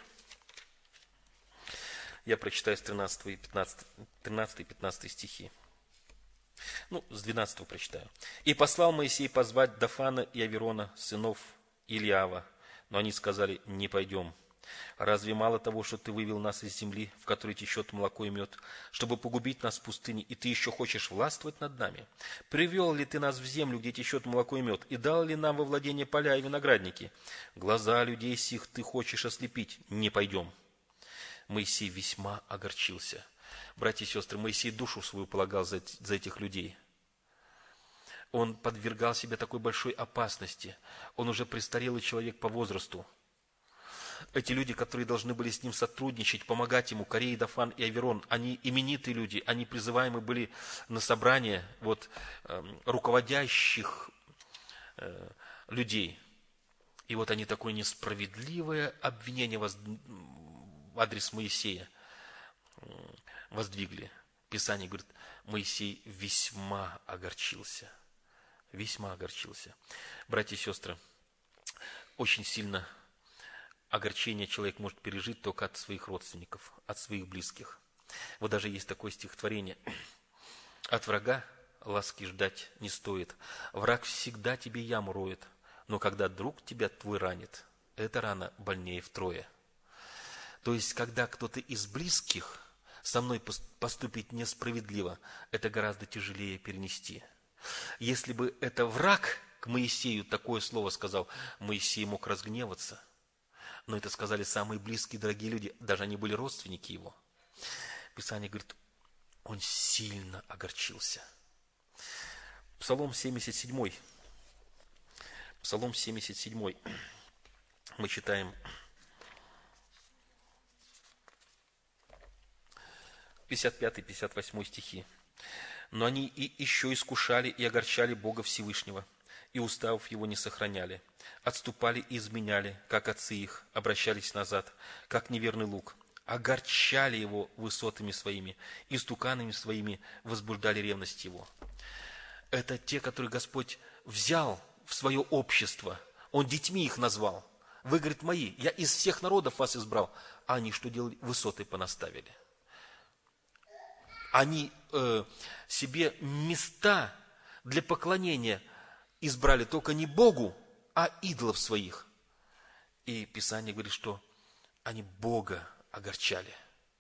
Я прочитаю с тринадцатого и пятнадцатого стихи. Ну, с двенадцатого прочитаю. «И послал Моисей позвать Дафана и Аверона, сынов Ильява, но они сказали: не пойдем. Разве мало того, что ты вывел нас из земли, в которой течет молоко и мед, чтобы погубить нас в пустыне, и ты еще хочешь властвовать над нами? Привел ли ты нас в землю, где течет молоко и мед, и дал ли нам во владение поля и виноградники? Глаза людей сих ты хочешь ослепить. Не пойдем». Моисей весьма огорчился. Братья и сестры, Моисей душу свою полагал за, за этих людей. Он подвергал себя такой большой опасности. Он уже престарелый человек по возрасту. Эти люди, которые должны были с ним сотрудничать, помогать ему, Корей, Дафан и Аверон, они именитые люди, они призываемы были на собрание вот, э, руководящих э, людей. И вот они такое несправедливое обвинение воз... в адрес Моисея воздвигли. Писание говорит: Моисей весьма огорчился. Весьма огорчился. Братья и сестры, очень сильно огорчение человек может пережить только от своих родственников, от своих близких. Вот даже есть такое стихотворение: «От врага ласки ждать не стоит. Враг всегда тебе яму роет, но когда друг тебя твой ранит, эта рана больнее втрое». То есть, когда кто-то из близких со мной поступит несправедливо, это гораздо тяжелее перенести. Если бы это враг к Моисею такое слово сказал, Моисей мог разгневаться. Но это сказали самые близкие, дорогие люди, даже они были родственники его. Писание говорит, он сильно огорчился. Псалом семьдесят семь. Псалом семьдесят семь. Мы читаем пятьдесят пятый — пятьдесят восьмой стихи. «Но они и еще искушали и огорчали Бога Всевышнего, и уставов его не сохраняли. Отступали и изменяли, как отцы их, обращались назад, как неверный лук. Огорчали его высотами своими, и стуканами своими возбуждали ревность его». Это те, которые Господь взял в свое общество. Он детьми их назвал. Вы, говорит, мои, я из всех народов вас избрал. А они что делали? Высоты понаставили. Они э, себе места для поклонения избрали только не Богу, а идолов своих. И Писание говорит, что они Бога огорчали.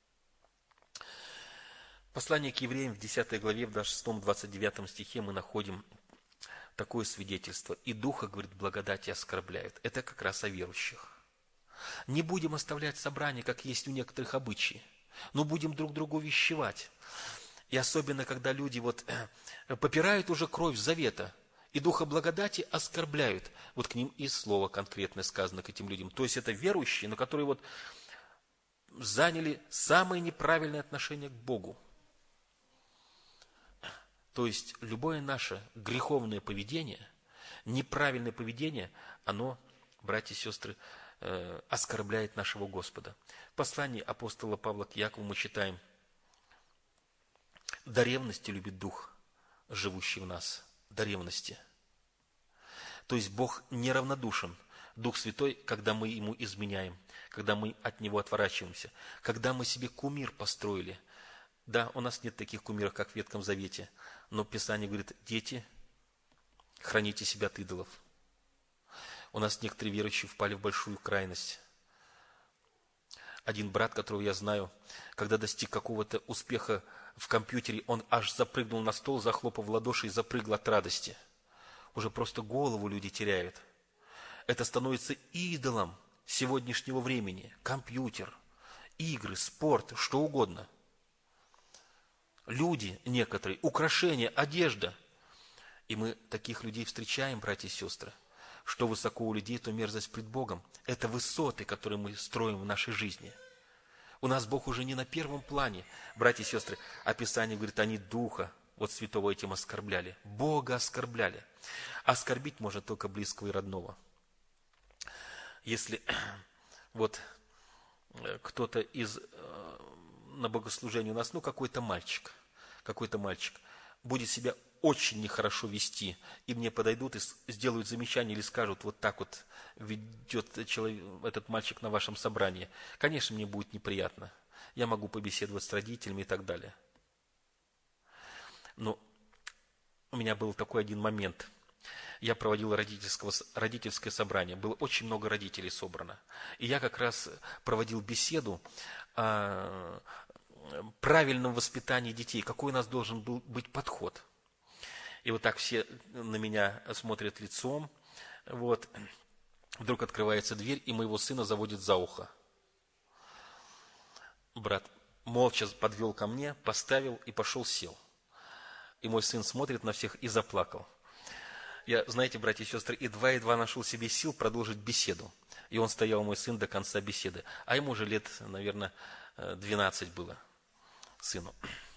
Послание к евреям в десятой главе, в шестом — двадцать девятом стихе мы находим такое свидетельство. «И Духа, говорит, благодати оскорбляют». Это как раз о верующих. Не будем оставлять собрания, как есть у некоторых обычаи, но будем друг другу увещевать. И особенно, когда люди вот попирают уже кровь завета, и Духа благодати оскорбляют. Вот к ним и слово конкретное сказано, к этим людям. То есть это верующие, но которые вот заняли самое неправильное отношение к Богу. То есть любое наше греховное поведение, неправильное поведение, оно, братья и сестры, оскорбляет нашего Господа. В послании апостола Павла к Якову мы читаем: «До ревности любит Дух, живущий в нас». До ревности. То есть Бог неравнодушен. Дух Святой, когда мы Ему изменяем, когда мы от Него отворачиваемся, когда мы себе кумир построили. Да, у нас нет таких кумиров, как в Ветхом Завете, но Писание говорит: дети, храните себя от идолов. У нас некоторые верующие впали в большую крайность. Один брат, которого я знаю, когда достиг какого-то успеха в компьютере, он аж запрыгнул на стол, захлопав в ладоши и запрыгал от радости. Уже просто голову люди теряют. Это становится идолом сегодняшнего времени. Компьютер, игры, спорт, что угодно. люди некоторые, украшения, одежда. И мы таких людей встречаем, братья и сестры. Что высоко у людей, то мерзость пред Богом. Это высоты, которые мы строим в нашей жизни. У нас Бог уже не на первом плане. Братья и сестры, описание говорит, они Духа, вот Святого этим оскорбляли. Бога оскорбляли. Оскорбить можно только близкого и родного. Если вот кто-то из на богослужении у нас, ну, какой-то мальчик, какой-то мальчик будет себя очень нехорошо вести, и мне подойдут и сделают замечание или скажут, вот так вот ведет человек, этот мальчик на вашем собрании. Конечно, мне будет неприятно. Я могу побеседовать с родителями и так далее. Но у меня был такой один момент. Я проводил родительского, родительское собрание. Было очень много родителей собрано. И я как раз проводил беседу о правильном воспитании детей. Какой у нас должен был быть подход. И вот так все на меня смотрят лицом. Вот. Вдруг открывается дверь, и моего сына заводит за ухо. Брат молча подвел ко мне, поставил и пошел сел. И мой сын смотрит на всех и заплакал. Я, знаете, братья и сестры, едва-едва нашел себе сил продолжить беседу. И он стоял, мой сын, до конца беседы. А ему уже лет, наверное, двенадцать было, сыну.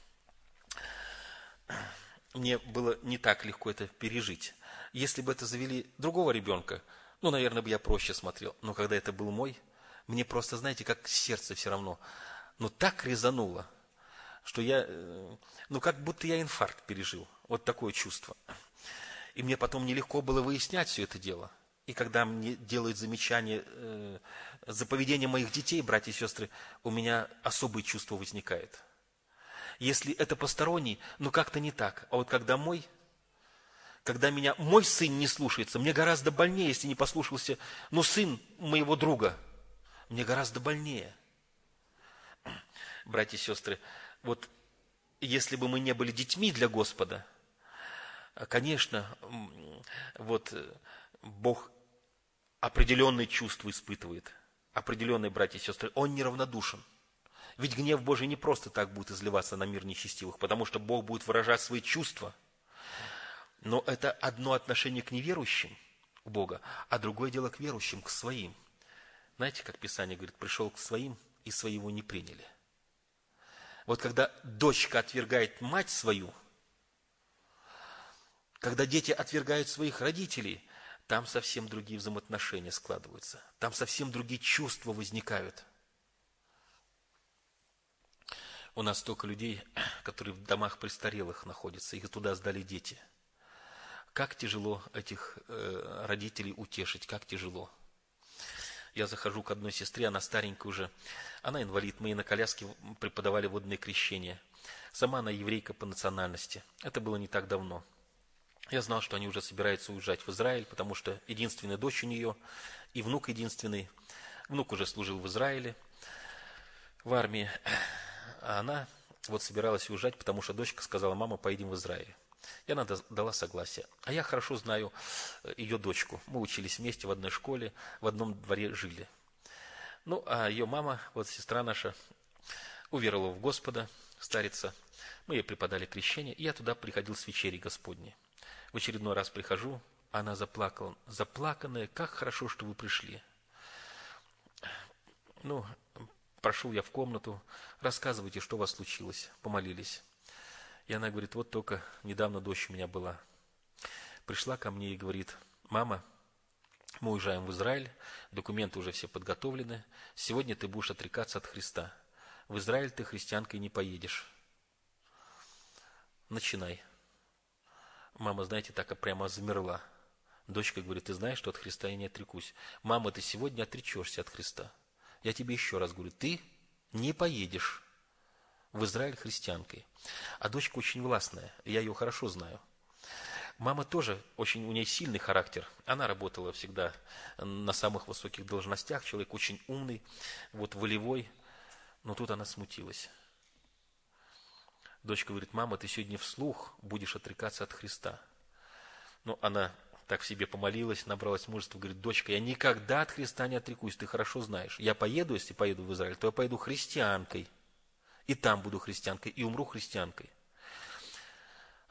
Мне было не так легко это пережить. Если бы это завели другого ребенка, ну, наверное, бы я проще смотрел. Но когда это был мой, мне просто, знаете, как сердце все равно, ну, так резануло, что я, ну, как будто я инфаркт пережил. Вот такое чувство. И мне потом нелегко было выяснять все это дело. И когда мне делают замечания э, за поведение моих детей, братья и сестры, у меня особые чувства возникают. Если это посторонний, ну как-то не так. А вот когда мой, когда меня мой сын не слушается, мне гораздо больнее, если не послушался, ну, сын моего друга, мне гораздо больнее. Братья и сестры, вот если бы мы не были детьми для Господа, конечно, вот Бог определенные чувства испытывает, определенные, братья и сестры, Он неравнодушен. Ведь гнев Божий не просто так будет изливаться на мир нечестивых, потому что Бог будет выражать свои чувства. Но это одно отношение к неверующим, к Богу, а другое дело к верующим, к своим. Знаете, как Писание говорит, пришел к своим, и свои его не приняли. Вот когда дочка отвергает мать свою, когда дети отвергают своих родителей, там совсем другие взаимоотношения складываются, там совсем другие чувства возникают. У нас столько людей, которые в домах престарелых находятся, их туда сдали дети. Как тяжело этих э, родителей утешить, как тяжело. Я захожу к одной сестре, она старенькая уже, она инвалид, мы ей на коляске преподавали водное крещение. Сама она еврейка по национальности, это было не так давно. Я знал, что они уже собираются уезжать в Израиль, потому что единственная дочь у нее и внук единственный. Внук уже служил в Израиле, в армии. А она вот собиралась уезжать, потому что дочка сказала: мама, поедем в Израиль. И она дала согласие. А я хорошо знаю ее дочку. Мы учились вместе в одной школе, в одном дворе жили. Ну, а ее мама, вот сестра наша, уверовала в Господа, старица. Мы ей преподали крещение, и я туда приходил с вечери Господней. В очередной раз прихожу, она заплакала. Заплаканная: как хорошо, что вы пришли. Ну, прошел я в комнату, рассказывайте, что у вас случилось. Помолились. И она говорит: вот только недавно дочь у меня была. Пришла ко мне и говорит: мама, мы уезжаем в Израиль, документы уже все подготовлены. Сегодня ты будешь отрекаться от Христа. В Израиль ты христианкой не поедешь. Начинай. Мама, знаете, так прямо замерла. Дочка говорит: ты знаешь, что от Христа я не отрекусь. Мама, ты сегодня отречешься от Христа. Я тебе еще раз говорю, ты не поедешь в Израиль христианкой. А дочка очень властная, я ее хорошо знаю. Мама тоже, очень у нее сильный характер. Она работала всегда на самых высоких должностях, человек очень умный, вот волевой. Но тут она смутилась. Дочка говорит: мама, ты сегодня вслух будешь отрекаться от Христа. Ну, она так в себе помолилась, набралась мужества, говорит: дочка, я никогда от Христа не отрекусь, ты хорошо знаешь. Я поеду, если поеду в Израиль, то я поеду христианкой. И там буду христианкой, и умру христианкой.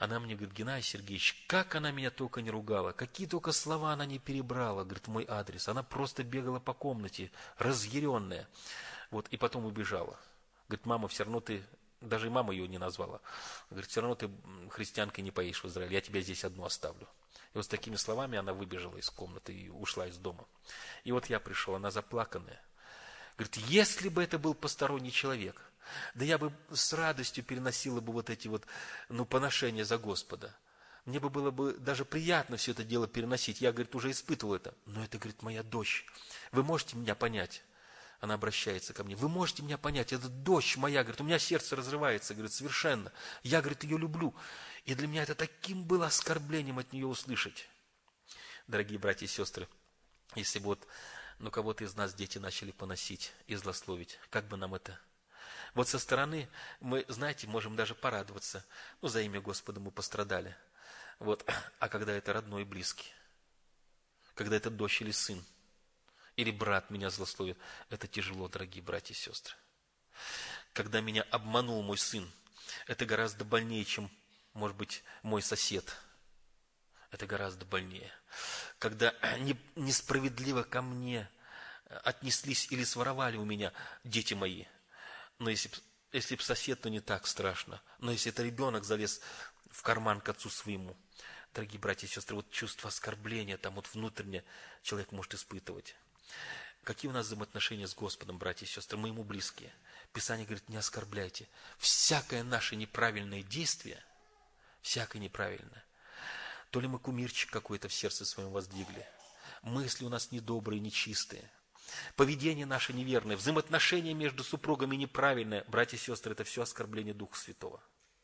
Она мне говорит: Геннадий Сергеевич, как она меня только не ругала, какие только слова она не перебрала, говорит, в мой адрес. Она просто бегала по комнате, разъяренная. Вот, и потом убежала. Говорит: мама, все равно ты, даже и мама ее не назвала, говорит, все равно ты христианкой не поедешь в Израиль, я тебя здесь одну оставлю. И вот с такими словами она выбежала из комнаты и ушла из дома. И вот я пришел, она заплаканная. Говорит: если бы это был посторонний человек, да я бы с радостью переносила бы вот эти вот, ну, поношения за Господа. Мне бы было бы даже приятно все это дело переносить. Я, говорит, уже испытывал это. Но это, говорит, моя дочь. Вы можете меня понять? Она обращается ко мне. Вы можете меня понять? Это дочь моя. Говорит, у меня сердце разрывается. Говорит, совершенно. Я, говорит, ее люблю. И для меня это таким было оскорблением от нее услышать. Дорогие братья и сестры, если бы вот, ну, кого-то из нас дети начали поносить и злословить, как бы нам это... Вот со стороны мы, знаете, можем даже порадоваться. Ну, за имя Господа мы пострадали. Вот. А когда это родной и близкий, когда это дочь или сын, или брат меня злословит, это тяжело, дорогие братья и сестры. Когда меня обманул мой сын, это гораздо больнее, чем, может быть, мой сосед. Это гораздо больнее. Когда несправедливо ко мне отнеслись или своровали у меня дети мои. Но если б, если б сосед, то не так страшно. Но если это ребенок залез в карман к отцу своему, дорогие братья и сестры, вот чувство оскорбления там вот внутренне человек может испытывать. Какие у нас взаимоотношения с Господом, братья и сестры? Мы ему близкие. Писание говорит: не оскорбляйте. Всякое наше неправильное действие, всякое неправильное, то ли мы кумирчик какой-то в сердце своем воздвигли, мысли у нас недобрые, нечистые, поведение наше неверное, взаимоотношения между супругами неправильное, братья и сестры, это все оскорбление Духа Святого.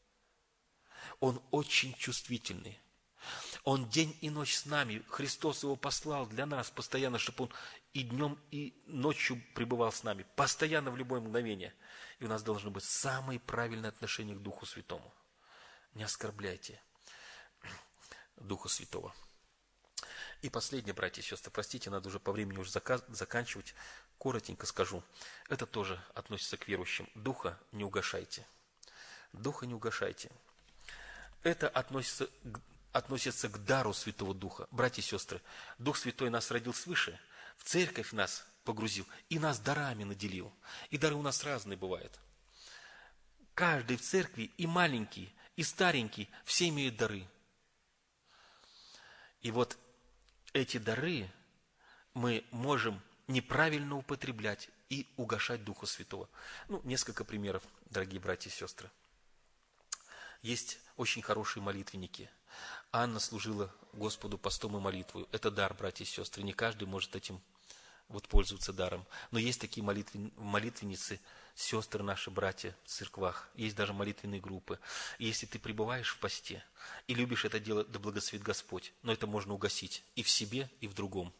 Он очень чувствительный. Он день и ночь с нами. Христос его послал для нас постоянно, чтобы он и днем, и ночью пребывал с нами. Постоянно, в любое мгновение. И у нас должно быть самые правильные отношения к Духу Святому. Не оскорбляйте Духа Святого. И последнее, братья и сестры, простите, надо уже по времени уже заканчивать. Коротенько скажу. Это тоже относится к верующим. Духа не угашайте. Духа не угашайте. Это относится к, относится к дару Святого Духа. Братья и сестры, Дух Святой нас родил свыше, в церковь нас погрузил и нас дарами наделил. И дары у нас разные бывают. Каждый в церкви, и маленький, и старенький, все имеют дары. И вот эти дары мы можем неправильно употреблять и угашать Духа Святого. Ну, несколько примеров, дорогие братья и сестры. Есть очень хорошие молитвенники. Анна служила Господу постом и молитвою. Это дар, братья и сестры. Не каждый может этим вот пользоваться даром. Но есть такие молитвен... молитвенницы, сестры наши, братья в церквах. Есть даже молитвенные группы. И если ты пребываешь в посте и любишь это дело, да благословит Господь. Но это можно угасить и в себе, и в другом.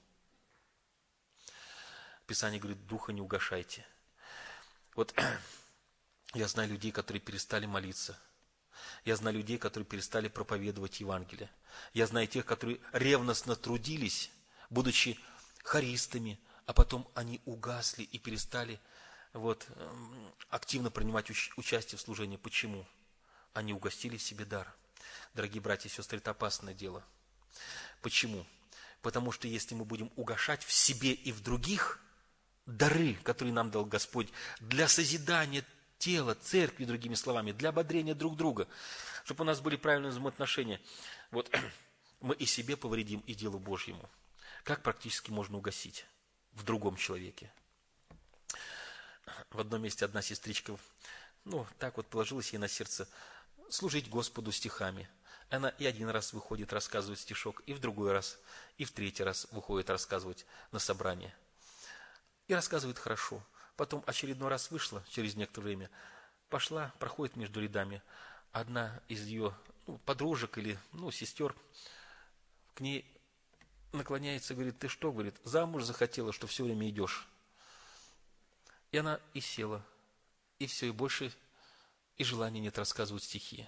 Писание говорит: духа не угашайте. Вот я знаю людей, которые перестали молиться. Я знаю людей, которые перестали проповедовать Евангелие. Я знаю тех, которые ревностно трудились, будучи хористами, а потом они угасли и перестали вот, активно принимать уч- участие в служении. Почему? Они угостили в себе дар. Дорогие братья и сестры, это опасное дело. Почему? Потому что если мы будем угашать в себе и в других дары, которые нам дал Господь для созидания тела, церкви, другими словами, для ободрения друг друга, чтобы у нас были правильные взаимоотношения, вот мы и себе повредим, и делу Божьему. Как практически можно угасить в другом человеке? В одном месте одна сестричка, ну, так вот положилась ей на сердце служить Господу стихами. Она и один раз выходит рассказывать стишок, и в другой раз, и в третий раз выходит рассказывать на собрание. И рассказывает хорошо. Потом очередной раз вышла, через некоторое время, пошла, проходит между рядами. Одна из ее ну, подружек или ну, сестер к ней наклоняется и говорит: ты что, говорит, замуж захотела, что все время идешь? И она и села, и все, и больше, и желания нет рассказывать стихи.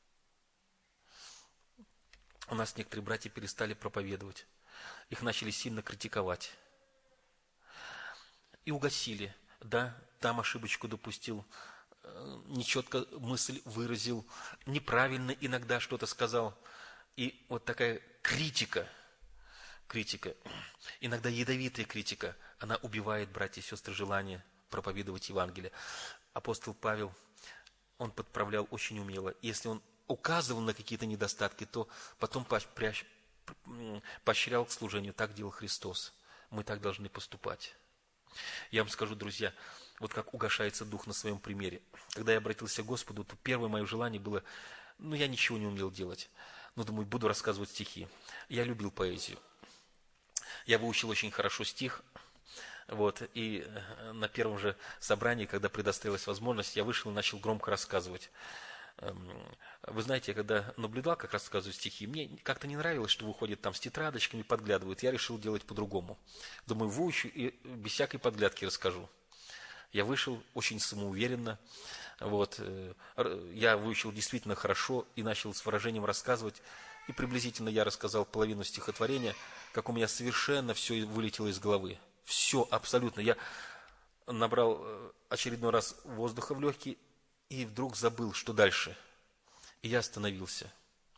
У нас некоторые братья перестали проповедовать. Их начали сильно критиковать. И угасили. Да, там ошибочку допустил нечетко мысль выразил, неправильно иногда что-то сказал. И вот такая критика, критика, иногда ядовитая критика, она убивает, братья и сестры, желание проповедовать Евангелие. Апостол Павел, он подправлял очень умело. Если он указывал на какие-то недостатки, то потом поощрял к служению. Так делал Христос. Мы так должны поступать. Я вам скажу, друзья, вот как угошается дух на своем примере. Когда я обратился к Господу, то первое мое желание было, ну, я ничего не умел делать. Но думаю, буду рассказывать стихи. Я любил поэзию. Я выучил очень хорошо стих. Вот, и на первом же собрании, когда предоставилась возможность, я вышел и начал громко рассказывать. Вы знаете, я когда наблюдал, как рассказывают стихи, мне как-то не нравилось, что выходят там с тетрадочками, подглядывают. Я решил делать по-другому. Думаю, выучу и без всякой подглядки расскажу. Я вышел очень самоуверенно. Вот, я выучил действительно хорошо и начал с выражением рассказывать. И приблизительно я рассказал половину стихотворения, как у меня совершенно все вылетело из головы. Все абсолютно. Я набрал очередной раз воздуха в легкие и вдруг забыл, что дальше. И я остановился.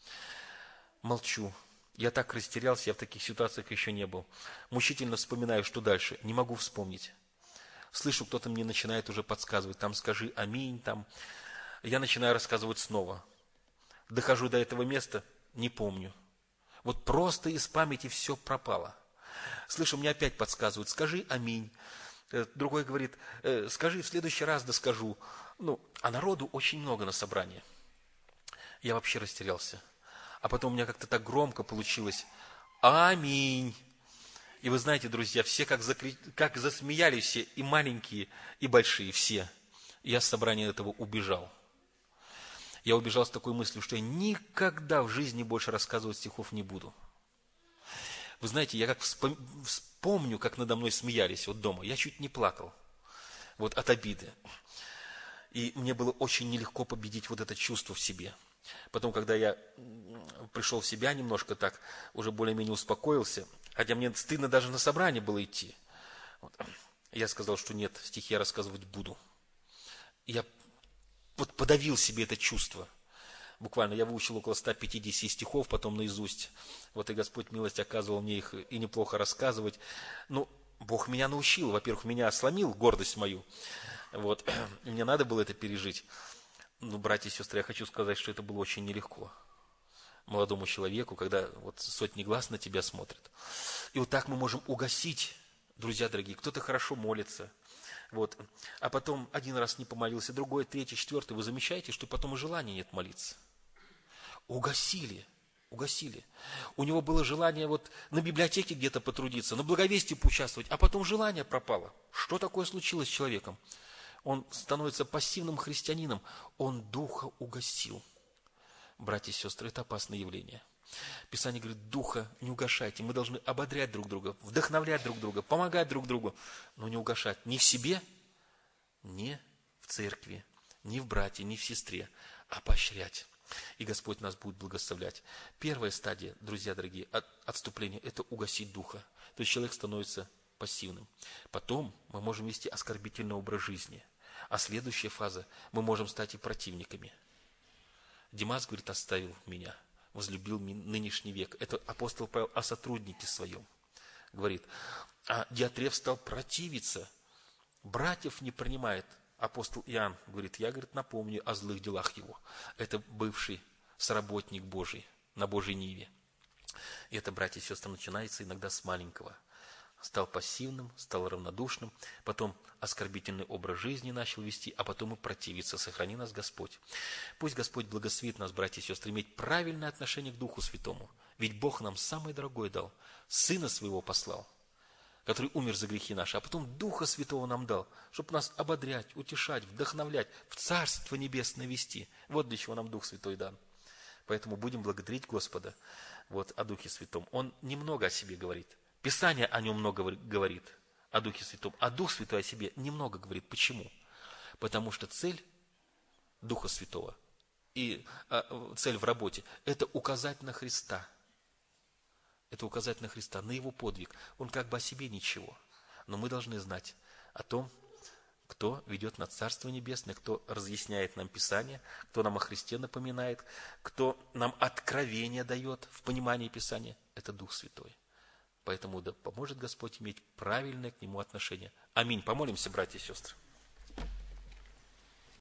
Молчу. Я так растерялся, я в таких ситуациях еще не был. Мучительно вспоминаю, что дальше. Не могу вспомнить. Слышу, кто-то мне начинает уже подсказывать. Там скажи аминь, там. Я начинаю рассказывать снова. Дохожу до этого места, не помню. Вот просто из памяти все пропало. Слышу, мне опять подсказывают, скажи аминь. Другой говорит, скажи в следующий раз, да скажу. Ну, а народу очень много на собрании. Я вообще растерялся. А потом у меня как-то так громко получилось. Аминь. И вы знаете, друзья, все как, закри... как засмеялись все, и маленькие, и большие, все. И я с собрания этого убежал. Я убежал с такой мыслью, что я никогда в жизни больше рассказывать стихов не буду. Вы знаете, я как вспомню, как надо мной смеялись вот дома. Я чуть не плакал. Вот от обиды. И мне было очень нелегко победить вот это чувство в себе. Потом, когда я пришел в себя немножко так, уже более-менее успокоился, хотя мне стыдно даже на собрание было идти. Вот. Я сказал, что нет, стихи я рассказывать буду. Я вот подавил себе это чувство. Буквально я выучил около ста пятидесяти стихов, потом наизусть. Вот и Господь милость оказывал мне их и неплохо рассказывать. Ну, Бог меня научил. Во-первых, меня сломил, гордость мою. Вот. И мне надо было это пережить. Ну, братья и сестры, я хочу сказать, что это было очень нелегко. Молодому человеку, когда вот сотни глаз на тебя смотрят. И вот так мы можем угасить, друзья дорогие. Кто-то хорошо молится. Вот. А потом один раз не помолился, другой, третий, четвертый. Вы замечаете, что потом и желания нет молиться. Угасили. Угасили. У него было желание вот на библиотеке где-то потрудиться, на благовестии поучаствовать, а потом желание пропало. Что такое случилось с человеком? Он становится пассивным христианином. Он духа угасил. Братья и сестры, это опасное явление. Писание говорит, духа не угашайте. Мы должны ободрять друг друга, вдохновлять друг друга, помогать друг другу, но не угашать ни в себе, ни в церкви, ни в брате, ни в сестре, а поощрять. И Господь нас будет благословлять. Первая стадия, друзья дорогие, от отступления – это угасить духа. То есть человек становится пассивным. Потом мы можем вести оскорбительный образ жизни. А следующая фаза – мы можем стать и противниками. Димас, говорит, оставил меня, возлюбил нынешний век. Это апостол Павел о сотруднике своем говорит. А Диатреф стал противиться, братьев не принимает. Апостол Иоанн говорит, я, говорит, напомню о злых делах его. Это бывший соработник Божий на Божьей ниве. И это, братья и сестры, начинается иногда с маленького. Стал пассивным, стал равнодушным, потом оскорбительный образ жизни начал вести, а потом и противиться. Сохрани нас, Господь. Пусть Господь благословит нас, братья и сестры, иметь правильное отношение к Духу Святому. Ведь Бог нам самое дорогое дал. Сына Своего послал, который умер за грехи наши, а потом Духа Святого нам дал, чтобы нас ободрять, утешать, вдохновлять, в Царство Небесное вести. Вот для чего нам Дух Святой дан. Поэтому будем благодарить Господа вот, о Духе Святом. Он немного о себе говорит. Писание о нем много говорит, о Духе Святом, а Дух Святой о себе немного говорит. Почему? Потому что цель Духа Святого и а, цель в работе – это указать на Христа. Это указать на Христа, на Его подвиг. Он как бы о себе ничего. Но мы должны знать о том, кто ведет на Царство Небесное, кто разъясняет нам Писание, кто нам о Христе напоминает, кто нам откровение дает в понимании Писания, это Дух Святой. Поэтому да поможет Господь иметь правильное к Нему отношение. Аминь. Помолимся, братья и сестры.